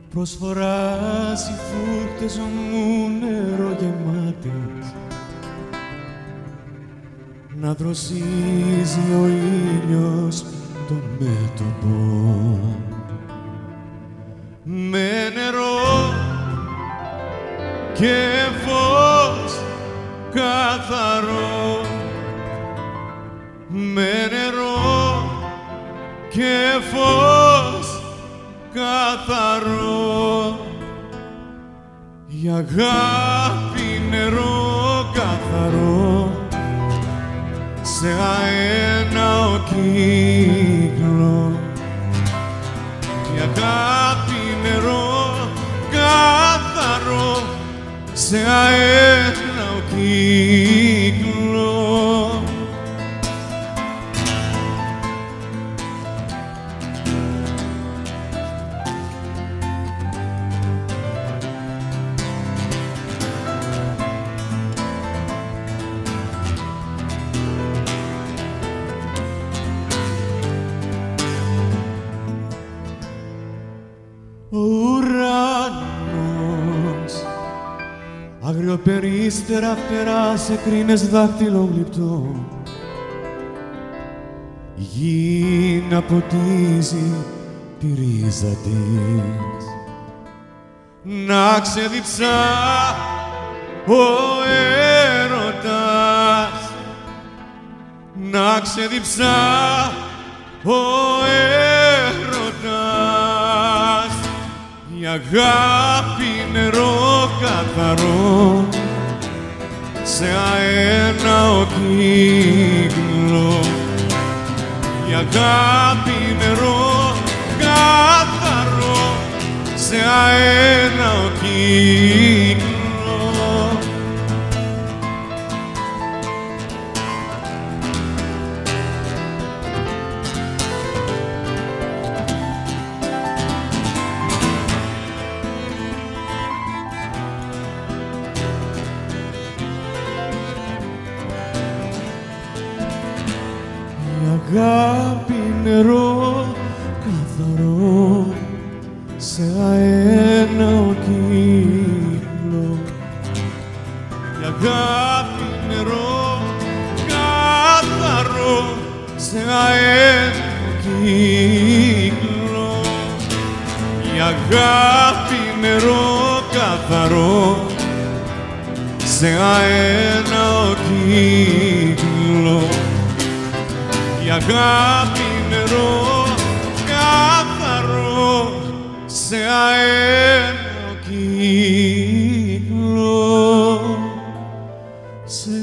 προσφοράς οι φούχτες μου νερό γεμάτες, να δροσίζει ο ήλιος το μέτωπο με νερό και φως καθαρό, με νερό και φως καθαρό, η αγάπη νερό καθαρό, σε αέναο κύκλο, η αγάπη νερό καθαρό, σε αέναο κύκλο. Ο ουρανός αγριοπερίστερα φτερά σε κρίνες δάχτυλο γλυπτό, η γη να ποτίζει τη ρίζα της, να ξεδιψά ο έρωτας, να ξεδιψά ο έρωτας, η αγάπη νερό καθαρό, σε αέναο κύκλο, η αγάπη νερό καθαρό, σε αέναο κύκλο. Αγάπη νερό καθαρό, σε αέναο κύκλο, η αγάπη νερό καθαρό, σε αέναο κύκλο, η αγάπη νερό καθαρό, σε αέναο κύκλο, η αγάπη νερό καθαρό, σε αέναο κύκλο, σε